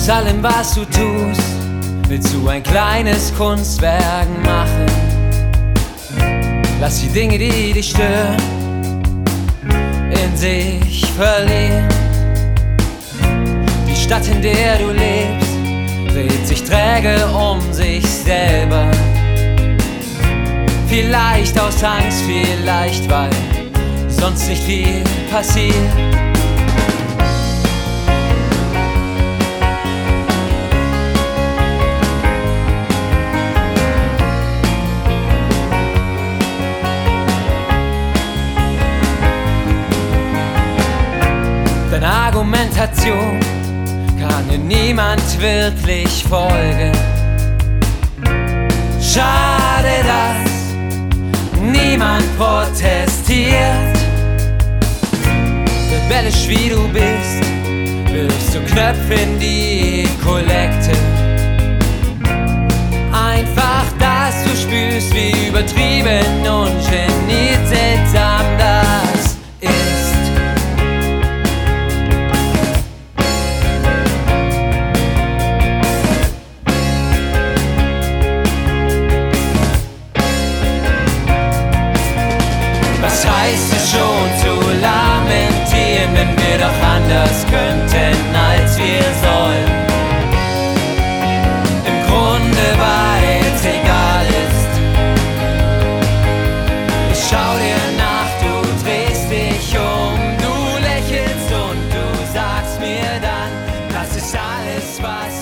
Aus allem, was du tust, willst du ein kleines Kunstwerk machen. Lass die Dinge, die dich stören, in sich verlieren. Die Stadt, in der du lebst, dreht sich träge um sich selber. Vielleicht aus Angst, vielleicht weil sonst nicht viel passiert. Deine Argumentation kann dir niemand wirklich folgen. Schade, dass niemand protestiert. Rebellisch wie du bist, wirfst du Knöpfe in die Kollekte. Einfach, dass du spürst, wie übertrieben und geniert seltsam das ist. Was heißt es schon zu lamentieren, wenn wir doch anders könnten, als wir sollen? Im Grunde, weil's egal ist. Ich schau dir nach, du drehst dich um, du lächelst und du sagst mir dann, das ist alles, was